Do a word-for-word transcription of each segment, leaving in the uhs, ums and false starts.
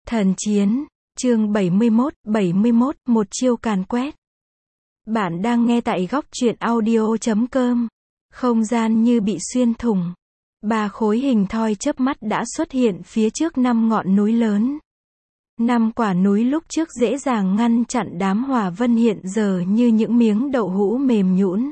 Thần chiến, chương bảy mươi mốt, bảy mươi mốt, một chiêu càn quét. Bạn đang nghe tại góc truyện audio chấm com. Không gian như bị xuyên thủng. Ba khối hình thoi chớp mắt đã xuất hiện phía trước năm ngọn núi lớn. Năm quả núi lúc trước dễ dàng ngăn chặn đám hỏa vân hiện giờ như những miếng đậu hũ mềm nhũn.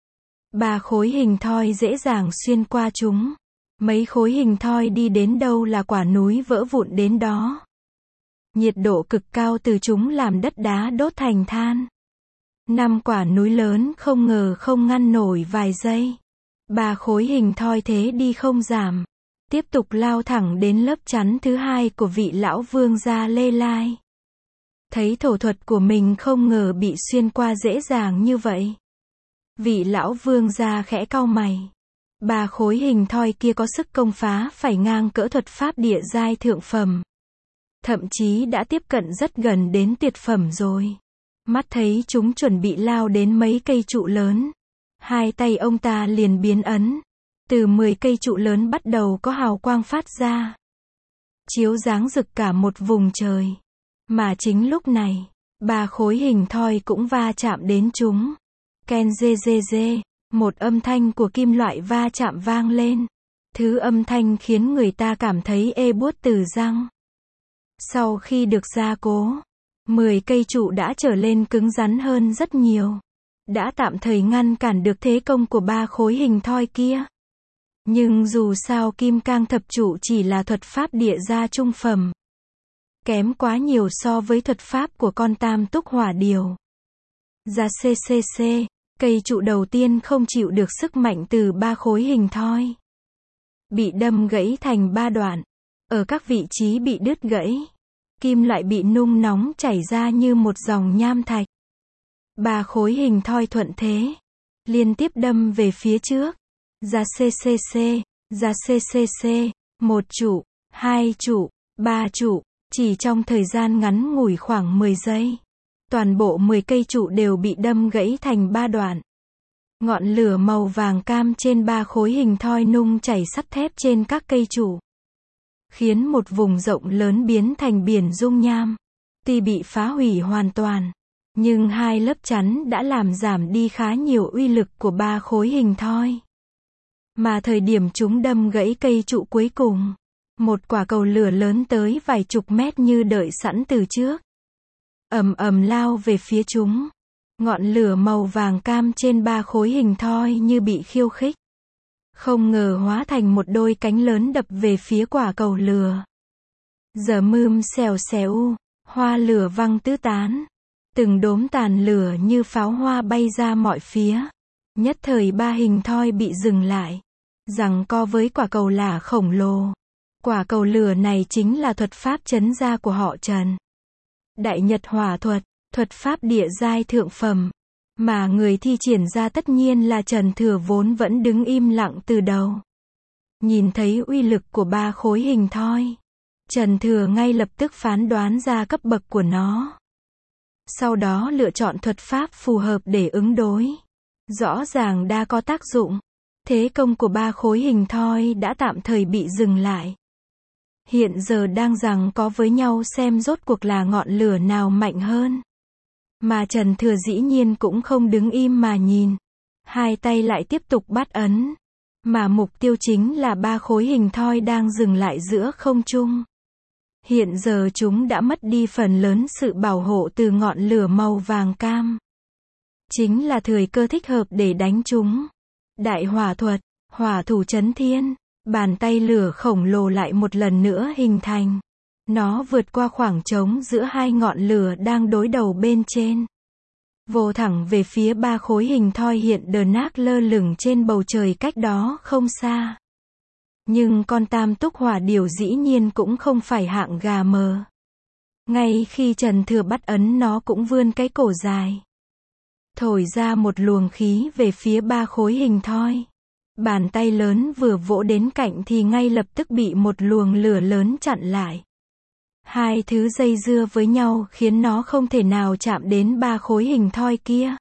Ba khối hình thoi dễ dàng xuyên qua chúng. Mấy khối hình thoi đi đến đâu là quả núi vỡ vụn đến đó. Nhiệt độ cực cao từ chúng làm đất đá đốt thành than. Năm quả núi lớn không ngờ không ngăn nổi vài giây. Ba khối hình thoi thế đi không giảm. Tiếp tục lao thẳng đến lớp chắn thứ hai của vị lão vương gia Lê Lai. Thấy thổ thuật của mình không ngờ bị xuyên qua dễ dàng như vậy. Vị lão vương gia khẽ cau mày. Ba khối hình thoi kia có sức công phá phải ngang cỡ thuật pháp địa giai thượng phẩm. Thậm chí đã tiếp cận rất gần đến tuyệt phẩm rồi. Mắt thấy chúng chuẩn bị lao đến mấy cây trụ lớn. Hai tay ông ta liền biến ấn. Từ mười cây trụ lớn bắt đầu có hào quang phát ra. Chiếu dáng rực cả một vùng trời. Mà chính lúc này, ba khối hình thoi cũng va chạm đến chúng. Ken dê dê dê, một âm thanh của kim loại va chạm vang lên. Thứ âm thanh khiến người ta cảm thấy ê buốt từ răng. Sau khi được gia cố, mười cây trụ đã trở lên cứng rắn hơn rất nhiều. Đã tạm thời ngăn cản được thế công của ba khối hình thoi kia. Nhưng dù sao kim cang thập trụ chỉ là thuật pháp địa gia trung phẩm. Kém quá nhiều so với thuật pháp của con tam túc hỏa điều. Ra xê xê xê, cây trụ đầu tiên không chịu được sức mạnh từ ba khối hình thoi. Bị đâm gãy thành ba đoạn. Ở các vị trí bị đứt gãy, kim loại bị nung nóng chảy ra như một dòng nham thạch. Ba khối hình thoi thuận thế, liên tiếp đâm về phía trước. Ra xê xê xê, ra xê xê xê, một trụ, hai trụ, ba trụ, chỉ trong thời gian ngắn ngủi khoảng mười giây. Toàn bộ mười cây trụ đều bị đâm gãy thành ba đoạn. Ngọn lửa màu vàng cam trên ba khối hình thoi nung chảy sắt thép trên các cây trụ. Khiến một vùng rộng lớn biến thành biển dung nham. Tuy bị phá hủy hoàn toàn, nhưng hai lớp chắn đã làm giảm đi khá nhiều uy lực của ba khối hình thoi. Mà thời điểm chúng đâm gãy cây trụ cuối cùng, một quả cầu lửa lớn tới vài chục mét như đợi sẵn từ trước. Ầm ầm lao về phía chúng. Ngọn lửa màu vàng cam trên ba khối hình thoi như bị khiêu khích. Không ngờ hóa thành một đôi cánh lớn đập về phía quả cầu lửa. Giờ mươm xèo xèo, hoa lửa văng tứ tán. Từng đốm tàn lửa như pháo hoa bay ra mọi phía. Nhất thời ba hình thoi bị dừng lại. Giằng co với quả cầu lả khổng lồ. Quả cầu lửa này chính là thuật pháp trấn gia của họ Trần. Đại Nhật hỏa thuật, thuật pháp địa giai thượng phẩm. Mà người thi triển ra tất nhiên là Trần Thừa vốn vẫn đứng im lặng từ đầu. Nhìn thấy uy lực của ba khối hình thoi, Trần Thừa ngay lập tức phán đoán ra cấp bậc của nó. Sau đó lựa chọn thuật pháp phù hợp để ứng đối. Rõ ràng đã có tác dụng. Thế công của ba khối hình thoi đã tạm thời bị dừng lại. Hiện giờ đang giằng có với nhau xem rốt cuộc là ngọn lửa nào mạnh hơn. Mà Trần Thừa dĩ nhiên cũng không đứng im mà nhìn. Hai tay lại tiếp tục bắt ấn. Mà mục tiêu chính là ba khối hình thoi đang dừng lại giữa không trung. Hiện giờ chúng đã mất đi phần lớn sự bảo hộ từ ngọn lửa màu vàng cam. Chính là thời cơ thích hợp để đánh chúng. Đại hỏa thuật, hỏa thủ chấn thiên. Bàn tay lửa khổng lồ lại một lần nữa hình thành. Nó vượt qua khoảng trống giữa hai ngọn lửa đang đối đầu bên trên. Vồ thẳng về phía ba khối hình thoi hiện đờ nác lơ lửng trên bầu trời cách đó không xa. Nhưng con tam túc hỏa điều dĩ nhiên cũng không phải hạng gà mờ. Ngay khi Trần Thừa bắt ấn nó cũng vươn cái cổ dài. Thổi ra một luồng khí về phía ba khối hình thoi. Bàn tay lớn vừa vỗ đến cạnh thì ngay lập tức bị một luồng lửa lớn chặn lại. Hai thứ dây dưa với nhau khiến nó không thể nào chạm đến ba khối hình thoi kia.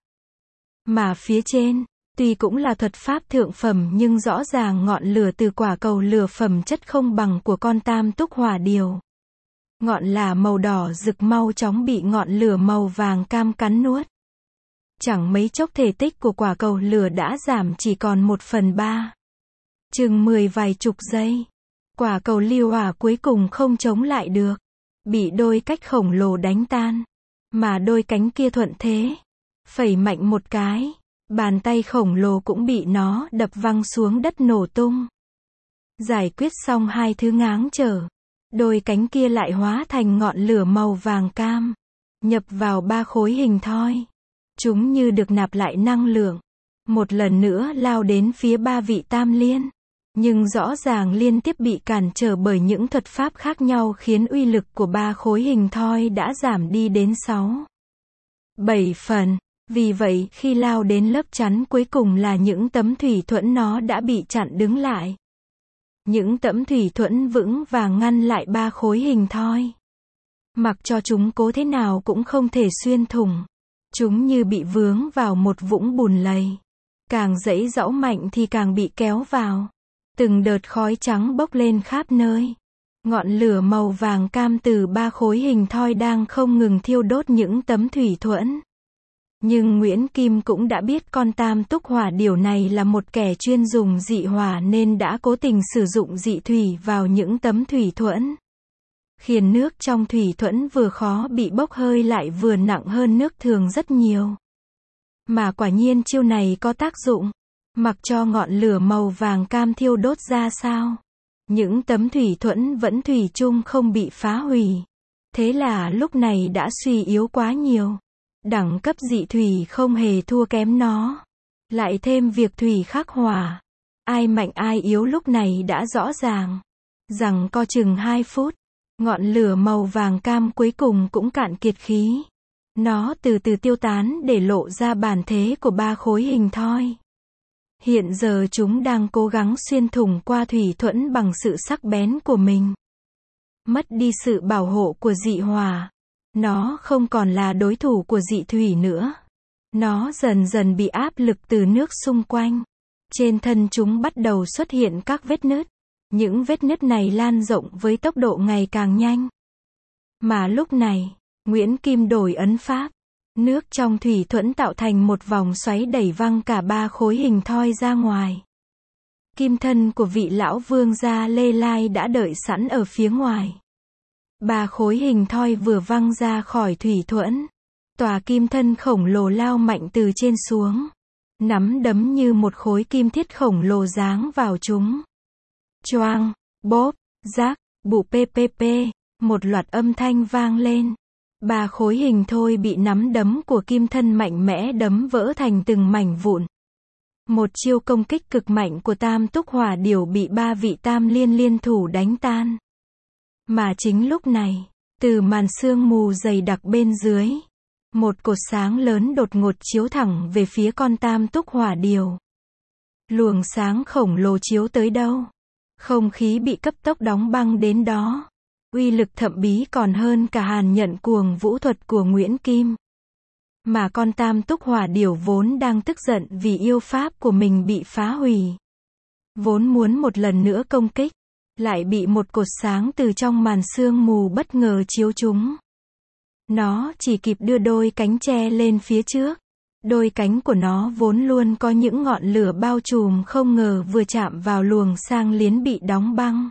Mà phía trên, tuy cũng là thuật pháp thượng phẩm nhưng rõ ràng ngọn lửa từ quả cầu lửa phẩm chất không bằng của con tam túc hỏa điều. Ngọn là màu đỏ rực mau chóng bị ngọn lửa màu vàng cam cắn nuốt. Chẳng mấy chốc thể tích của quả cầu lửa đã giảm chỉ còn một phần ba. Chừng mười vài chục giây. Quả cầu liêu hỏa cuối cùng không chống lại được. Bị đôi cách khổng lồ đánh tan. Mà đôi cánh kia thuận thế. Phẩy mạnh một cái. Bàn tay khổng lồ cũng bị nó đập văng xuống đất nổ tung. Giải quyết xong hai thứ ngáng trở. Đôi cánh kia lại hóa thành ngọn lửa màu vàng cam. Nhập vào ba khối hình thoi. Chúng như được nạp lại năng lượng. Một lần nữa lao đến phía ba vị tam liên. Nhưng rõ ràng liên tiếp bị cản trở bởi những thuật pháp khác nhau khiến uy lực của ba khối hình thoi đã giảm đi đến sáu, bảy phần. Vì vậy khi lao đến lớp chắn cuối cùng là những tấm thủy thuẫn nó đã bị chặn đứng lại. Những tấm thủy thuẫn vững vàng ngăn lại ba khối hình thoi. Mặc cho chúng cố thế nào cũng không thể xuyên thủng. Chúng như bị vướng vào một vũng bùn lầy. Càng giãy giãu mạnh thì càng bị kéo vào. Từng đợt khói trắng bốc lên khắp nơi. Ngọn lửa màu vàng cam từ ba khối hình thoi đang không ngừng thiêu đốt những tấm thủy thuẫn. Nhưng Nguyễn Kim cũng đã biết con tam túc hỏa điểu này là một kẻ chuyên dùng dị hỏa nên đã cố tình sử dụng dị thủy vào những tấm thủy thuẫn. Khiến nước trong thủy thuẫn vừa khó bị bốc hơi lại vừa nặng hơn nước thường rất nhiều. Mà quả nhiên chiêu này có tác dụng. Mặc cho ngọn lửa màu vàng cam thiêu đốt ra sao. Những tấm thủy thuẫn vẫn thủy chung không bị phá hủy. Thế là lúc này đã suy yếu quá nhiều. Đẳng cấp dị thủy không hề thua kém nó. Lại thêm việc thủy khắc hỏa. Ai mạnh ai yếu lúc này đã rõ ràng. Rằng co chừng hai phút. Ngọn lửa màu vàng cam cuối cùng cũng cạn kiệt khí. Nó từ từ tiêu tán để lộ ra bản thể của ba khối hình thoi. Hiện giờ chúng đang cố gắng xuyên thủng qua thủy thuẫn bằng sự sắc bén của mình. Mất đi sự bảo hộ của dị hỏa. Nó không còn là đối thủ của dị thủy nữa. Nó dần dần bị áp lực từ nước xung quanh. Trên thân chúng bắt đầu xuất hiện các vết nứt. Những vết nứt này lan rộng với tốc độ ngày càng nhanh. Mà lúc này, Nguyễn Kim đổi ấn pháp. Nước trong thủy thuẫn tạo thành một vòng xoáy đẩy văng cả ba khối hình thoi ra ngoài. Kim thân của vị lão vương gia Lê Lai đã đợi sẵn ở phía ngoài. Ba khối hình thoi vừa văng ra khỏi thủy thuẫn. Tòa kim thân khổng lồ lao mạnh từ trên xuống. Nắm đấm như một khối kim thiết khổng lồ giáng vào chúng. Choang, bóp, rác, bụ ppp, một loạt âm thanh vang lên. Ba khối hình thoi bị nắm đấm của kim thân mạnh mẽ đấm vỡ thành từng mảnh vụn. Một chiêu công kích cực mạnh của tam túc hỏa điểu bị ba vị tam liên liên thủ đánh tan. Mà chính lúc này, từ màn sương mù dày đặc bên dưới, một cột sáng lớn đột ngột chiếu thẳng về phía con tam túc hỏa điểu. Luồng sáng khổng lồ chiếu tới đâu, không khí bị cấp tốc đóng băng đến đó. Uy lực thậm bí còn hơn cả hàn nhận cuồng vũ thuật của Nguyễn Kim. Mà con tam túc hỏa điểu vốn đang tức giận vì yêu pháp của mình bị phá hủy. Vốn muốn một lần nữa công kích, lại bị một cột sáng từ trong màn sương mù bất ngờ chiếu trúng. Nó chỉ kịp đưa đôi cánh che lên phía trước. Đôi cánh của nó vốn luôn có những ngọn lửa bao trùm không ngờ vừa chạm vào luồng sang liến bị đóng băng.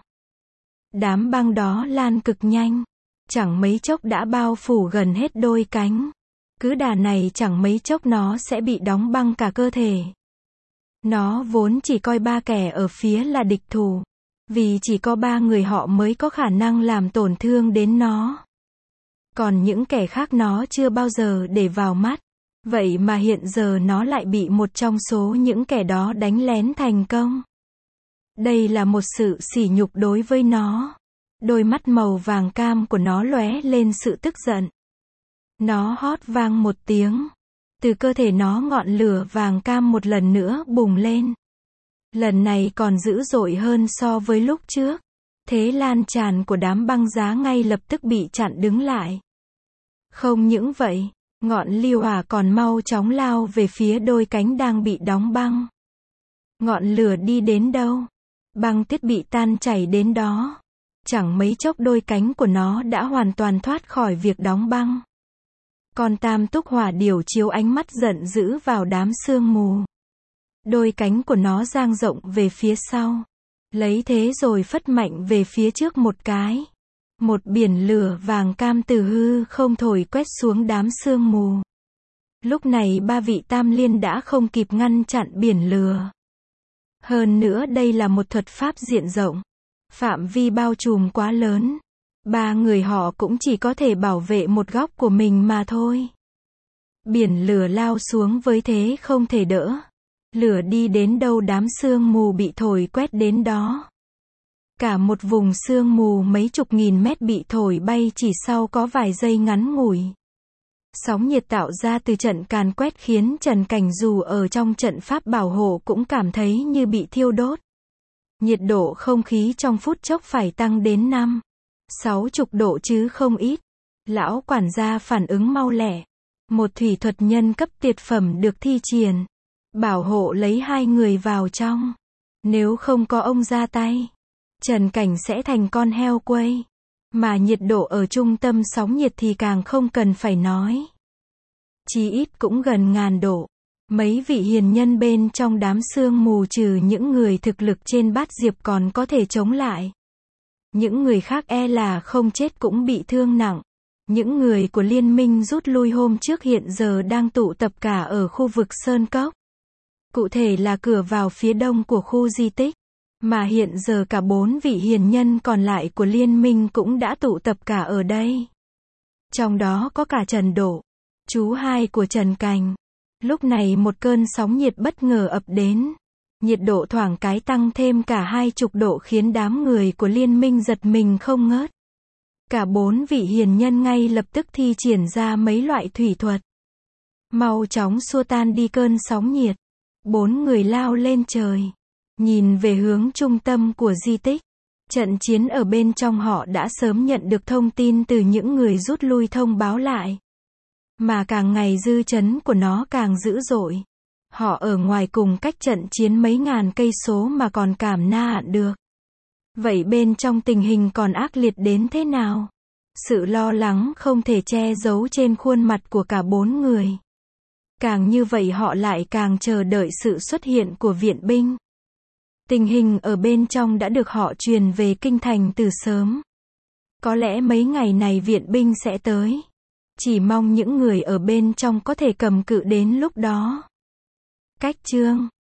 Đám băng đó lan cực nhanh. Chẳng mấy chốc đã bao phủ gần hết đôi cánh. Cứ đà này chẳng mấy chốc nó sẽ bị đóng băng cả cơ thể. Nó vốn chỉ coi ba kẻ ở phía là địch thủ. Vì chỉ có ba người họ mới có khả năng làm tổn thương đến nó. Còn những kẻ khác nó chưa bao giờ để vào mắt. Vậy mà hiện giờ nó lại bị một trong số những kẻ đó đánh lén thành công. Đây là một sự sỉ nhục đối với nó. Đôi mắt màu vàng cam của nó lóe lên sự tức giận. Nó hót vang một tiếng. Từ cơ thể nó ngọn lửa vàng cam một lần nữa bùng lên. Lần này còn dữ dội hơn so với lúc trước. Thế lan tràn của đám băng giá ngay lập tức bị chặn đứng lại. Không những vậy, ngọn liêu hỏa còn mau chóng lao về phía đôi cánh đang bị đóng băng. Ngọn lửa đi đến đâu, băng tiết bị tan chảy đến đó. Chẳng mấy chốc đôi cánh của nó đã hoàn toàn thoát khỏi việc đóng băng. Con tam túc hỏa điểu chiếu ánh mắt giận dữ vào đám sương mù. Đôi cánh của nó dang rộng về phía sau. Lấy thế rồi phất mạnh về phía trước một cái. Một biển lửa vàng cam từ hư không thổi quét xuống đám sương mù. Lúc này ba vị tam liên đã không kịp ngăn chặn biển lửa. Hơn nữa đây là một thuật pháp diện rộng. Phạm vi bao trùm quá lớn. Ba người họ cũng chỉ có thể bảo vệ một góc của mình mà thôi. Biển lửa lao xuống với thế không thể đỡ. Lửa đi đến đâu đám sương mù bị thổi quét đến đó. Cả một vùng sương mù mấy chục nghìn mét bị thổi bay chỉ sau có vài giây ngắn ngủi. Sóng nhiệt tạo ra từ trận càn quét khiến Trần Cảnh dù ở trong trận pháp bảo hộ cũng cảm thấy như bị thiêu đốt. Nhiệt độ không khí trong phút chốc phải tăng đến năm, sáu chục độ chứ không ít. Lão quản gia phản ứng mau lẹ. Một thủy thuật nhân cấp tuyệt phẩm được thi triển. Bảo hộ lấy hai người vào trong. Nếu không có ông ra tay, Trần Cảnh sẽ thành con heo quay. Mà nhiệt độ ở trung tâm sóng nhiệt thì càng không cần phải nói. Chí ít cũng gần ngàn độ. Mấy vị hiền nhân bên trong đám sương mù trừ những người thực lực trên bát diệp còn có thể chống lại. Những người khác e là không chết cũng bị thương nặng. Những người của liên minh rút lui hôm trước hiện giờ đang tụ tập cả ở khu vực Sơn Cốc. Cụ thể là cửa vào phía đông của khu di tích. Mà hiện giờ cả bốn vị hiền nhân còn lại của liên minh cũng đã tụ tập cả ở đây. Trong đó có cả Trần Độ, chú hai của Trần Cảnh. Lúc này một cơn sóng nhiệt bất ngờ ập đến. Nhiệt độ thoảng cái tăng thêm cả hai chục độ khiến đám người của liên minh giật mình không ngớt. Cả bốn vị hiền nhân ngay lập tức thi triển ra mấy loại thủy thuật. Mau chóng xua tan đi cơn sóng nhiệt. Bốn người lao lên trời. Nhìn về hướng trung tâm của di tích. Trận chiến ở bên trong họ đã sớm nhận được thông tin từ những người rút lui thông báo lại. Mà càng ngày dư chấn của nó càng dữ dội. Họ ở ngoài cùng cách trận chiến mấy ngàn cây số mà còn cảm na được. Vậy bên trong tình hình còn ác liệt đến thế nào? Sự lo lắng không thể che giấu trên khuôn mặt của cả bốn người. Càng như vậy họ lại càng chờ đợi sự xuất hiện của viện binh. Tình hình ở bên trong đã được họ truyền về kinh thành từ sớm. Có lẽ mấy ngày này viện binh sẽ tới. Chỉ mong những người ở bên trong có thể cầm cự đến lúc đó. Cách chương